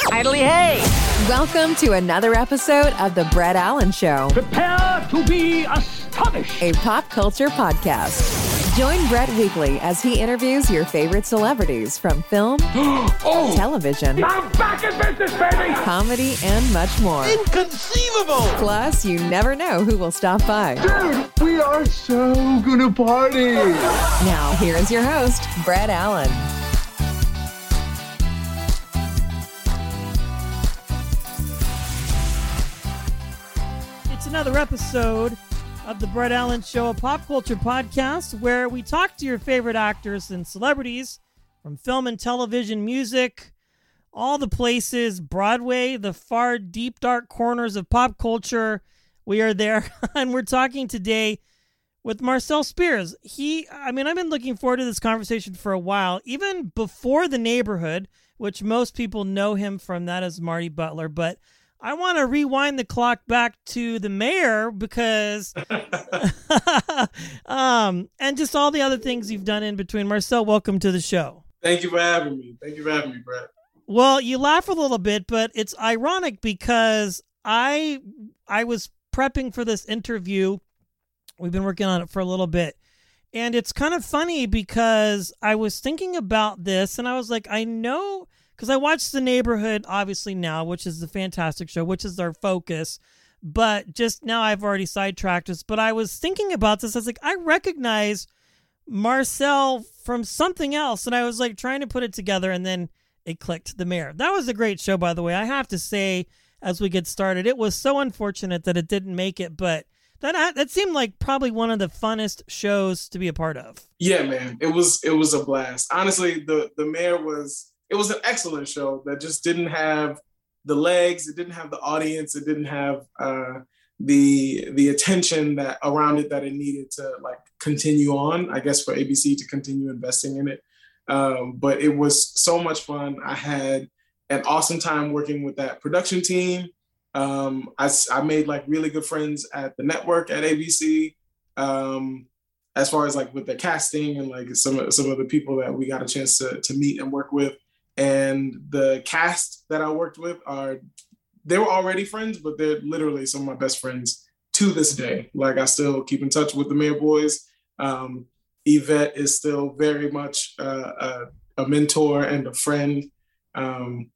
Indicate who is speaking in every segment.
Speaker 1: Idly hey! Welcome to another episode of The Brett Allen Show.
Speaker 2: Prepare to be astonished.
Speaker 1: A pop culture podcast. Join Brett weekly as he interviews your favorite celebrities from film, television,
Speaker 2: I'm back in business, baby!
Speaker 1: comedy, and much more.
Speaker 3: Inconceivable!
Speaker 1: Plus, you never know who will stop by.
Speaker 3: Dude, we are so gonna party!
Speaker 1: Now, here is your host, Brett Allen.
Speaker 4: It's another episode of the Brett Allen Show, a pop culture podcast where we talk to your favorite actors and celebrities from film and television, music, all the places, Broadway, the far deep dark corners of pop culture. We are there, and we're talking today with Marcel Spears. I've been looking forward to this conversation for a while, even before The Neighborhood, which most people know him from that as Marty Butler, but I want to rewind the clock back to The Mayor because, and just all the other things you've done in between. Marcel, welcome to the show.
Speaker 5: Thank you for having me. Brett.
Speaker 4: Well, you laugh a little bit, but it's ironic because I was prepping for this interview. We've been working on it for a little bit. And it's kind of funny because I was thinking about this and I was like, I know, because I watched The Neighborhood, obviously now, which is the fantastic show, which is our focus. But just now I've already sidetracked us. But I was thinking about this. I was like, I recognize Marcel from something else. And I was like trying to put it together and then it clicked. The Mayor. That was a great show, by the way. I have to say, as we get started, it was so unfortunate that it didn't make it. But that seemed like probably one of the funnest shows to be a part of.
Speaker 5: Yeah, man. It was a blast. Honestly, the Mayor it was an excellent show that just didn't have the legs. It didn't have the audience. It didn't have the attention that around it that it needed to like continue on, I guess, for ABC to continue investing in it. But it was so much fun. I had an awesome time working with that production team. I made like really good friends at the network at ABC. As far as like with the casting and like some of the people that we got a chance to meet and work with. And the cast that I worked with they were already friends, but they're literally some of my best friends to this day. Like I still keep in touch with the Mayor boys. Yvette is still very much a mentor and a friend. I'm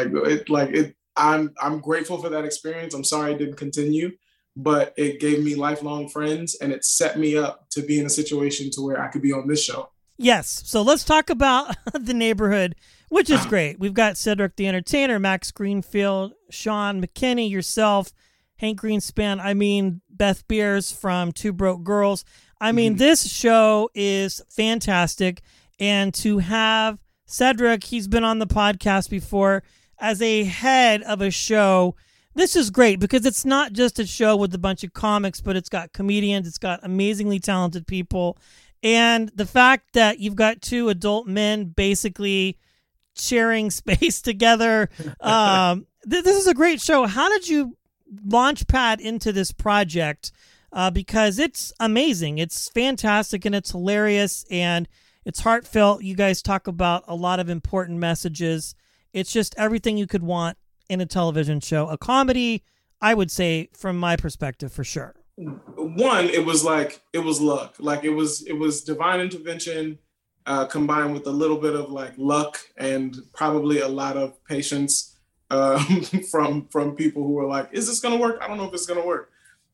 Speaker 5: grateful for that experience. I'm sorry it didn't continue, but it gave me lifelong friends and it set me up to be in a situation to where I could be on this show.
Speaker 4: Yes. So let's talk about The Neighborhood, which is great. We've got Cedric the Entertainer, Max Greenfield, Sean McKinney, yourself, Hank Greenspan. Beth Beers from Two Broke Girls. This show is fantastic. And to have Cedric, he's been on the podcast before, as a head of a show, this is great because it's not just a show with a bunch of comics, but it's got comedians, it's got amazingly talented people. And the fact that you've got two adult men basically sharing space together, this is a great show. How did you launch pad into this project? Because it's amazing. It's fantastic and it's hilarious and it's heartfelt. You guys talk about a lot of important messages. It's just everything you could want in a television show. A comedy, I would say, from my perspective, for sure.
Speaker 5: One, it was luck. Like it was divine intervention combined with a little bit of like luck and probably a lot of patience from people who were like, is this going to work? I don't know if it's going to work.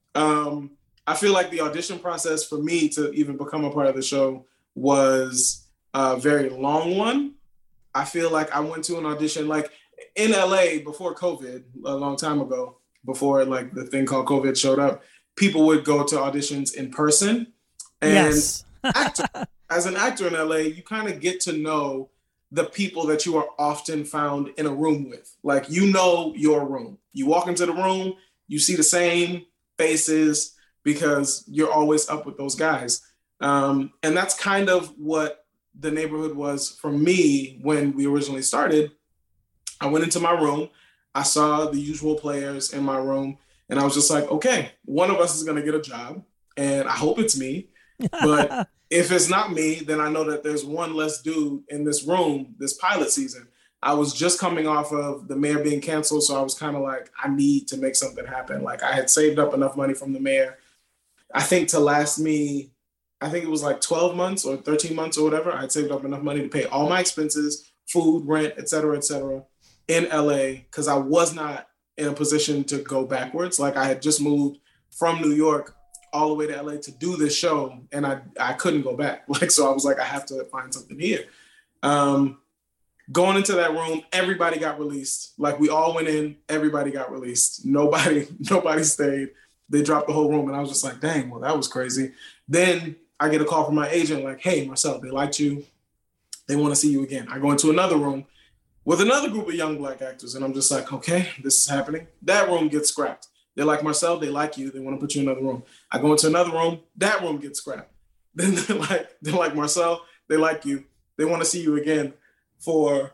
Speaker 5: I feel like the audition process for me to even become a part of the show was a very long one. I feel like I went to an audition like in LA before COVID, a long time ago, before like the thing called COVID showed up, people would go to auditions in person. And
Speaker 4: yes.
Speaker 5: As an actor in LA, you kind of get to know the people that you are often found in a room with. Like, you know your room. You walk into the room, you see the same faces because you're always up with those guys. And that's kind of what The Neighborhood was for me when we originally started. I went into my room, I saw the usual players in my room, and I was just like, okay, one of us is going to get a job, and I hope it's me. But if it's not me, then I know that there's one less dude in this room this pilot season. I was just coming off of The Mayor being canceled, so I was kind of like, I need to make something happen. Like, I had saved up enough money from The Mayor, I think, to last me, I think it was like 12 months or 13 months or whatever. I'd saved up enough money to pay all my expenses, food, rent, et cetera, in LA, because I was not in a position to go backwards. Like, I had just moved from New York all the way to LA to do this show, and I couldn't go back. Like, so I was like, I have to find something here. Going into that room, everybody got released. Like, we all went in, everybody got released. Nobody stayed. They dropped the whole room, and I was just like, dang, well, that was crazy. Then I get a call from my agent, like, hey, Marcel, they liked you. They want to see you again. I go into another room with another group of young Black actors, and I'm just like, okay, this is happening. That room gets scrapped. They're like, Marcel, they like you. They want to put you in another room. I go into another room. That room gets scrapped. Then they're like, Marcel, they like you. They want to see you again for,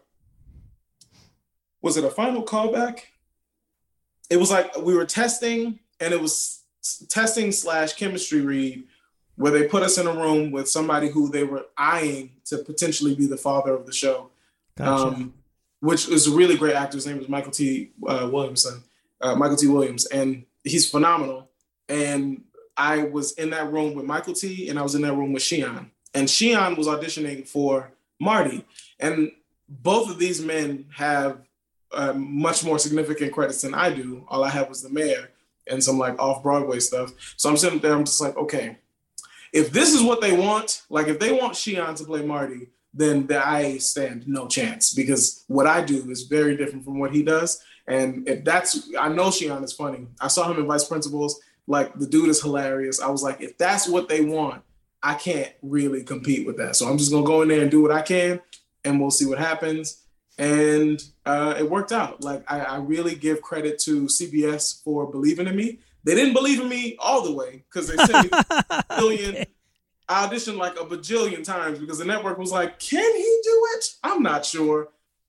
Speaker 5: was it a final callback? It was like we were testing, and it was testing / chemistry read, where they put us in a room with somebody who they were eyeing to potentially be the father of the show. Gotcha. Which is a really great actor. His name is Michael T. Williams, and he's phenomenal. And I was in that room with Michael T, and I was in that room with Shion. And Shion was auditioning for Marty. And both of these men have much more significant credits than I do. All I had was The Mayor and some like off-Broadway stuff. So I'm sitting there, I'm just like, okay, if this is what they want, like if they want Shion to play Marty, then I stand no chance, because what I do is very different from what he does. And if that's, I know Shion is funny. I saw him in Vice Principals. Like, the dude is hilarious. I was like, if that's what they want, I can't really compete with that. So I'm just gonna go in there and do what I can, and we'll see what happens. And it worked out. Like, I really give credit to CBS for believing in me. They didn't believe in me all the way, because they sent me a billion. Okay. I auditioned like a bajillion times because the network was like, can he do it? I'm not sure.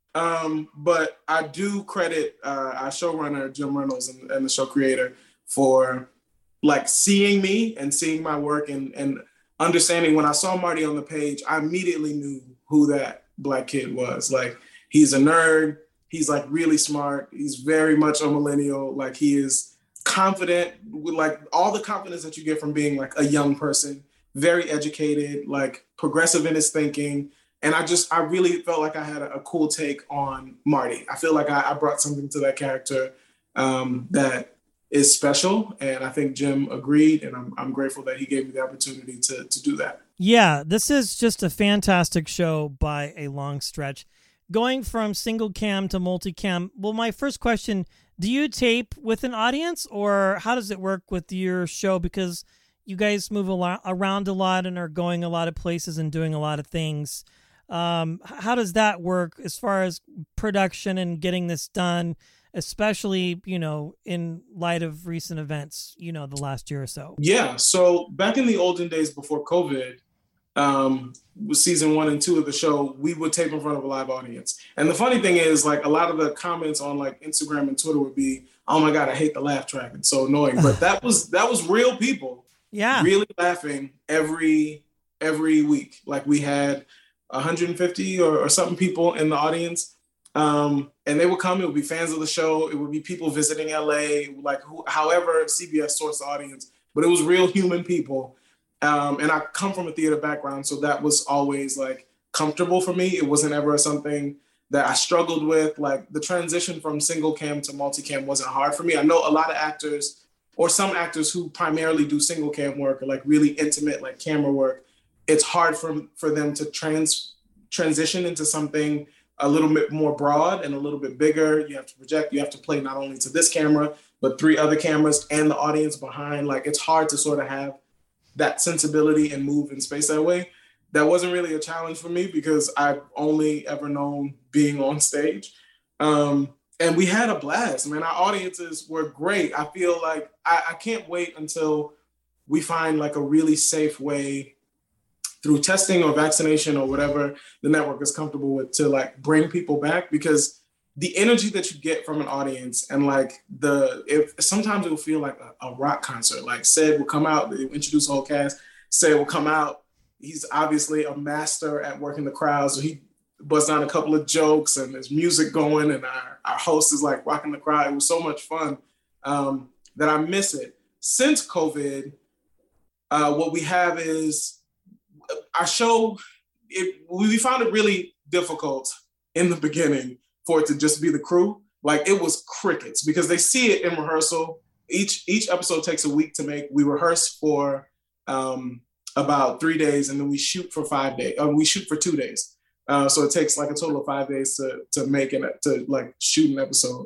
Speaker 5: But I do credit our showrunner, Jim Reynolds, and the show creator for like seeing me and seeing my work and understanding. When I saw Marty on the page, I immediately knew who that Black kid was. Like, he's a nerd. He's like really smart. He's very much a millennial. Like, he is confident, with like all the confidence that you get from being like a young person, very educated, like progressive in his thinking. And I really felt like I had a cool take on Marty. I feel like I brought something to that character that is special. And I think Jim agreed, and I'm grateful that he gave me the opportunity to do that.
Speaker 4: Yeah, this is just a fantastic show by a long stretch. Going from single cam to multicam, well, my first question, do you tape with an audience, or how does it work with your show? Because you guys move around a lot and are going a lot of places and doing a lot of things. How does that work as far as production and getting this done, especially, in light of recent events, the last year or so?
Speaker 5: Yeah. So back in the olden days before COVID, with season 1 and 2 of the show, we would tape in front of a live audience. And the funny thing is, like, a lot of the comments on like Instagram and Twitter would be, oh my God, I hate the laugh track. It's so annoying. But that was real people. Yeah. Really laughing every week. Like, we had 150 or something people in the audience. And they would come, it would be fans of the show. It would be people visiting LA, like however CBS sourced the audience, but it was real human people. And I come from a theater background, so that was always like comfortable for me. It wasn't ever something that I struggled with. Like, the transition from single cam to multicam wasn't hard for me. I know a lot of actors, or some actors who primarily do single cam work, or like really intimate, like camera work, it's hard for them to transition into something a little bit more broad and a little bit bigger. You have to project, you have to play not only to this camera, but 3 other cameras and the audience behind. Like, it's hard to sort of have that sensibility and move in space that way. That wasn't really a challenge for me, because I've only ever known being on stage. And we had a blast, man. Our audiences were great. I feel like I can't wait until we find like a really safe way through testing or vaccination or whatever the network is comfortable with to like bring people back, because the energy that you get from an audience and like sometimes it will feel like a rock concert. Like, Sed will come out, they introduce the whole cast. Sed will come out. He's obviously a master at working the crowd. So he bust down a couple of jokes, and there's music going, and our host is like rocking the crowd. It was so much fun that I miss it. Since COVID, what we have is our show. We found it really difficult in the beginning for it to just be the crew. Like, it was crickets because they see it in rehearsal. Each episode takes a week to make. We rehearse for about 3 days, and then we shoot for 5 days. We shoot for 2 days. So it takes like a total of 5 days to make it, to like shoot an episode.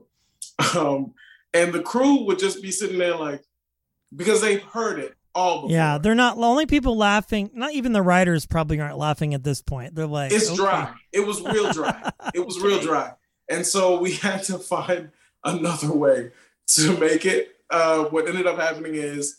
Speaker 5: And the crew would just be sitting there like, because they've heard it all before.
Speaker 4: Yeah, they're not the only people laughing. Not even the writers probably aren't laughing at this point. They're like,
Speaker 5: it's dry. It was real dry. It was real dry. And so we had to find another way to make it. What ended up happening is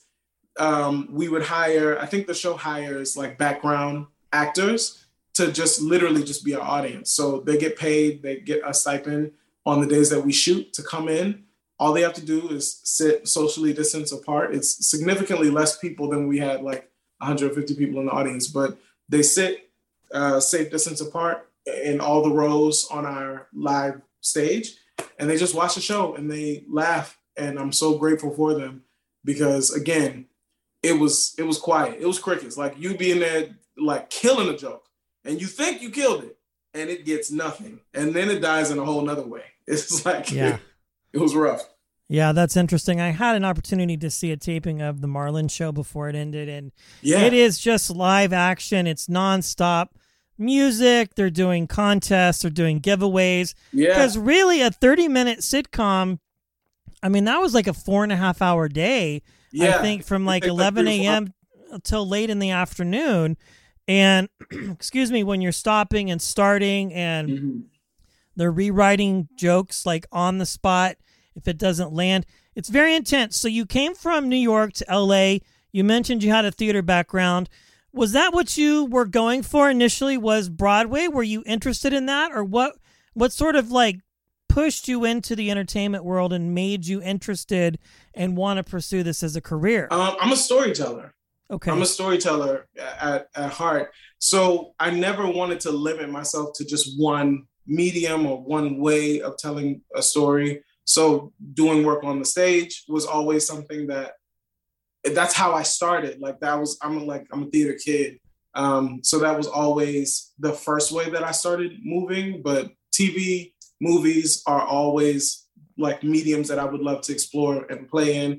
Speaker 5: we would hire, I think the show hires like background actors to just literally just be our audience. So they get paid, they get a stipend on the days that we shoot to come in. All they have to do is sit socially distanced apart. It's significantly less people than we had, like 150 people in the audience, but they sit safe distance apart in all the rows on our live stage, and they just watch the show and they laugh. And I'm so grateful for them because, again, it was quiet. It was crickets. Like, you be in there like killing a joke and you think you killed it and it gets nothing. And then it dies in a whole nother way. It's like,
Speaker 4: yeah.
Speaker 5: It was rough.
Speaker 4: Yeah, that's interesting. I had an opportunity to see a taping of the Marlon show before it ended, and it is just live action. It's nonstop music. They're doing contests. They're doing giveaways. Yeah. Because really, a 30-minute sitcom, I mean, that was like a 4.5 hour day, I think, from like 11 a.m. until late in the afternoon. And, excuse me, when you're stopping and starting and they're rewriting jokes like on the spot, if it doesn't land, it's very intense. So you came from New York to LA. You mentioned you had a theater background. Was that what you were going for initially, was Broadway? Were you interested in that? Or what sort of like pushed you into the entertainment world and made you interested and want to pursue this as a career?
Speaker 5: I'm a storyteller.
Speaker 4: Okay.
Speaker 5: I'm a storyteller at heart. So I never wanted to limit myself to just one medium or one way of telling a story. So doing work on the stage was always something that's how I started. Like, I'm a theater kid. So that was always the first way that I started moving. But TV, movies are always like mediums that I would love to explore and play in.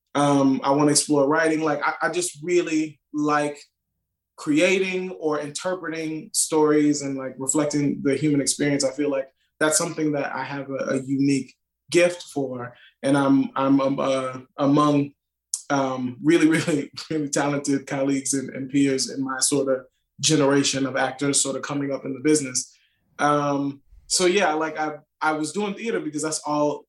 Speaker 5: I want to explore writing. Like, I just really like creating or interpreting stories and like reflecting the human experience. I feel like that's something that I have a unique gift for, and I'm among really, really, really talented colleagues and peers in my sort of generation of actors sort of coming up in the business. So yeah, like I was doing theater because that's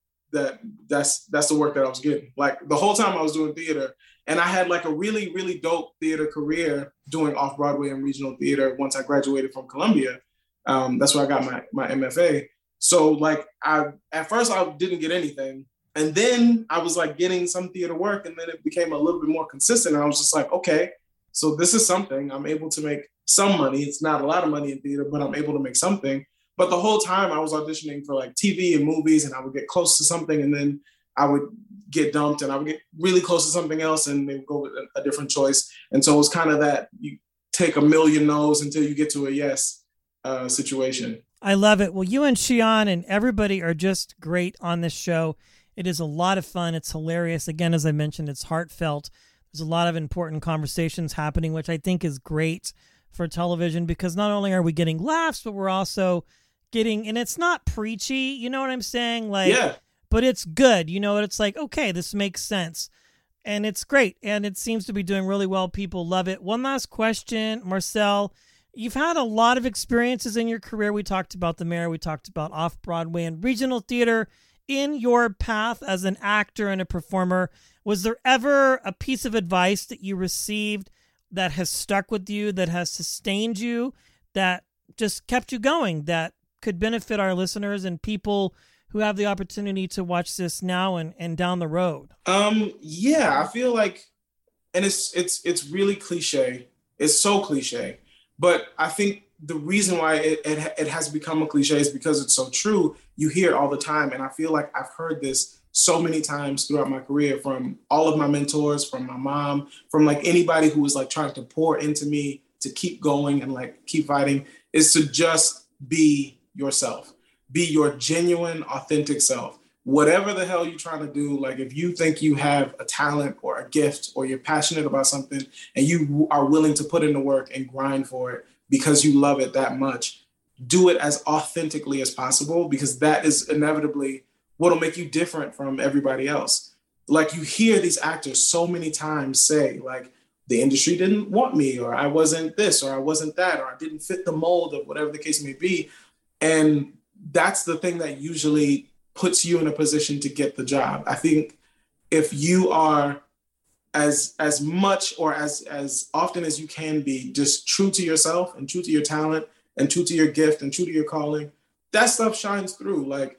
Speaker 5: the work that I was getting. Like, the whole time I was doing theater, and I had like a really, really dope theater career doing off-Broadway and regional theater once I graduated from Columbia. That's where I got my MFA. So like at first I didn't get anything. And then I was like getting some theater work, and then it became a little bit more consistent. And I was just like, okay, so this is something. I'm able to make some money. It's not a lot of money in theater, but I'm able to make something. But the whole time I was auditioning for like TV and movies, and I would get close to something, and then I would get dumped, and I would get really close to something else, and they would go with a different choice. And so it was kind of that you take a million no's until you get to a yes situation.
Speaker 4: I love it. Well, you and Shion and everybody are just great on this show. It is a lot of fun. It's hilarious. Again, as I mentioned, it's heartfelt. There's a lot of important conversations happening, which I think is great for television, because not only are we getting laughs, but we're also getting, and it's not preachy, you know what I'm saying? Like, yeah. But it's good. You know, it's like, okay, this makes sense. And it's great. And it seems to be doing really well. People love it. One last question, Marcel. You've had a lot of experiences in your career. We talked about the Mayor. We talked about off-Broadway and regional theater. In your path as an actor and a performer, was there ever a piece of advice that you received that has stuck with you, that has sustained you, that just kept you going, that could benefit our listeners and people who have the opportunity to watch this now and down the road?
Speaker 5: Yeah, I feel like, and it's really cliche. It's so cliche. But I think the reason why it has become a cliche is because it's so true. You hear it all the time. And I feel like I've heard this so many times throughout my career from all of my mentors, from my mom, from like anybody who was like trying to pour into me to keep going and like keep fighting, is to just be yourself. Be your genuine, authentic self. Whatever the hell you're trying to do, like if you think you have a talent or a gift or you're passionate about something and you are willing to put in the work and grind for it because you love it that much, do it as authentically as possible, because that is inevitably what'll make you different from everybody else. Like you hear these actors so many times say like, the industry didn't want me, or I wasn't this, or I wasn't that, or I didn't fit the mold of whatever the case may be. And that's the thing that usually puts you in a position to get the job. I think if you are as much or as often as you can be just true to yourself and true to your talent and true to your gift and true to your calling, that stuff shines through. Like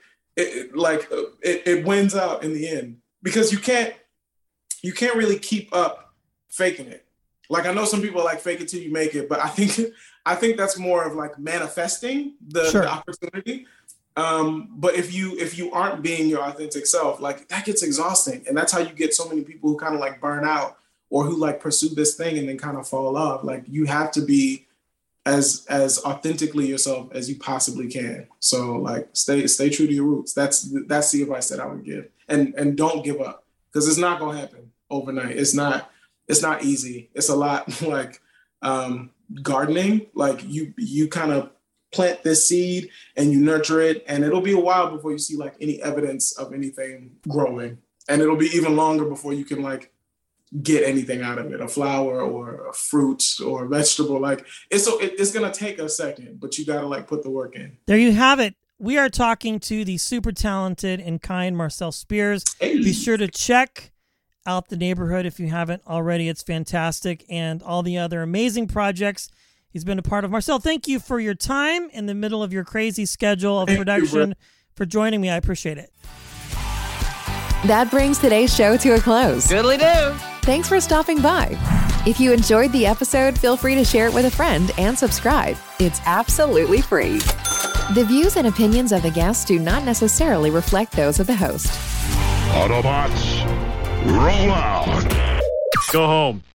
Speaker 5: it wins out in the end, because you can't really keep up faking it. Like I know some people like fake it till you make it, but I think that's more of like manifesting the opportunity. But if you aren't being your authentic self, like that gets exhausting. And that's how you get so many people who kind of like burn out or who like pursue this thing and then kind of fall off. Like you have to be as authentically yourself as you possibly can. So like stay true to your roots. That's the advice that I would give. And don't give up, because it's not gonna happen overnight. It's not easy. It's a lot like gardening. Like you kind of plant this seed and you nurture it, and it'll be a while before you see like any evidence of anything growing. And it'll be even longer before you can like get anything out of it, a flower or a fruit or a vegetable. Like it's going to take a second, but you got to like put the work in.
Speaker 4: There you have it. We are talking to the super talented and kind Marcel Spears.
Speaker 5: Hey.
Speaker 4: Be sure to check out The Neighborhood if you haven't already. It's fantastic. And all the other amazing projects he's been a part of. Marcel, thank you for your time in the middle of your crazy schedule of production, for joining me. I appreciate it.
Speaker 1: That brings today's show to a close.
Speaker 2: Goodly do.
Speaker 1: Thanks for stopping by. If you enjoyed the episode, feel free to share it with a friend and subscribe. It's absolutely free. The views and opinions of the guests do not necessarily reflect those of the host.
Speaker 6: Autobots, roll out.
Speaker 7: Go home.